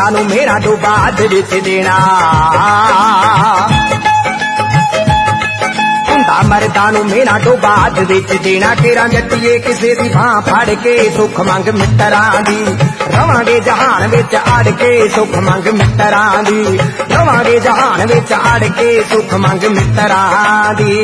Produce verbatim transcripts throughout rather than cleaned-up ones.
नू मेरा डुबाद विच देना हुंदा मर्दा नू मेरा डुबाद विच देना तेरा जट्टिए किसे दी बां फड़ के सुख मंग मित्तरां दी रवांगे जहान विच अड़ के सुख मंग मित्तरां दी रवांगे जहान विच अड़ के सुख मंग मित्तरां दी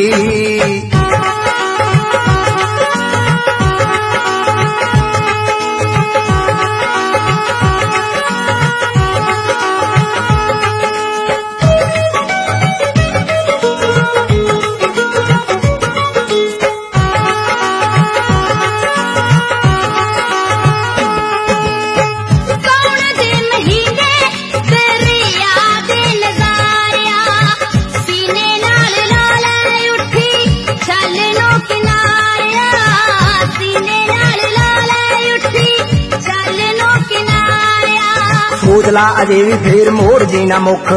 सोचला अजे भी फिर मोड़ जीना मुख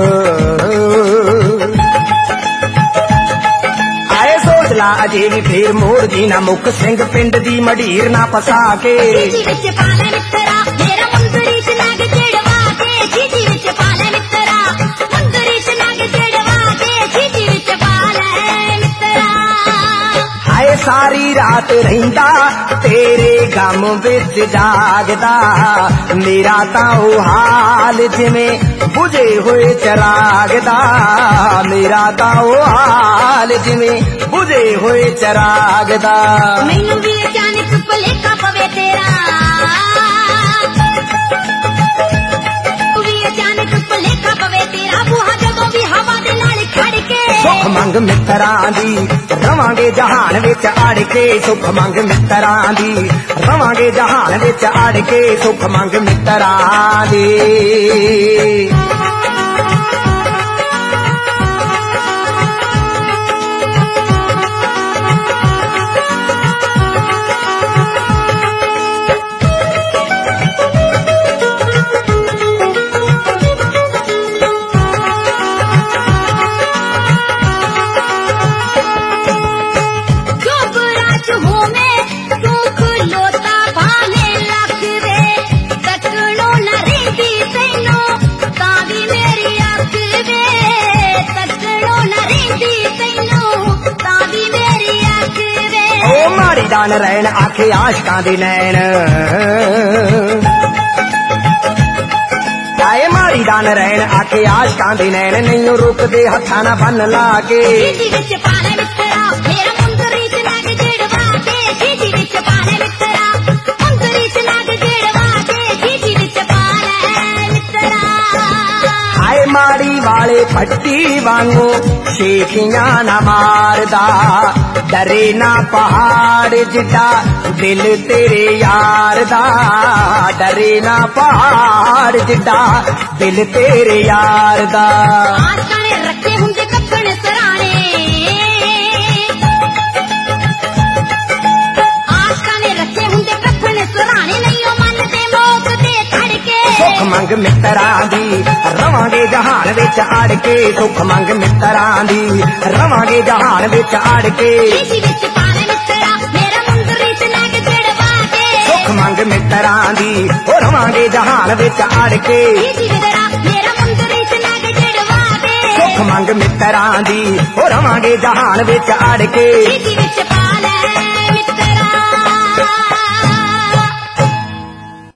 आए सोचला अजे भी फिर मोड़ जीना मुख सिंह पिंड दी मडीर ना फसा के सारी रात रहिंदा तेरे गम विच जागदा मेरा तां हाल जिवें बुझे हुए चराग दा मेरा तां हाल जिवें बुझे हुए चराग दा मैनू भी अचानक भुलेखा पवे तेरा भी अचानक भुलेखा पवे तेरा बूहा जदों भी हवा दे नाल खड़ के सुख मंग मित्तरां दी रवांगे जहान विच अड़ के सुख मंग मित्तरां दी रवांगे जहान विच अड़ के सुख मंग मित्तरां दी दान रैन आखे आशकां दे नैन आए मारी दान रैन आखे आशकां दे नैन नहीं रुकदे हत्थां ना बन ला के विच पाले मित्तरा मेरा मुंदरी च लग जेड़वा के जी विच पाले मित्तरा मुंदरी च लग जेड़वा के जी विच पाले मित्तरा आए माड़ी वाले पट्टी वांगू शेखियां ना मारदा डरे ना पहाड़ जिदा दिल तेरे यार दा डरे ना पहाड़ जिदा दिल तेरे यार दा आशकां ने रखे हुंदे कफन सराणे आशकां ने रखे हुंदे कफन सराणे नहीं ओ मन दे मौत दे धड़के सुख मंग मित्तरां दी रवांगे जहान विच अड़ के सुख मंग मित्तरां दी रवांगे जहान विच अड़ के विच पाले मित्तरा मेरा मुंदरी च लग जेड़वा के सुख मंग मित्तरां दी ओ रवांगे जहान विच अड़ के मेरा मुंदरी च लग जेड़वा के सुख मंग मित्तरां दी ओ रवांगे जहान विच अड़ के विच पाले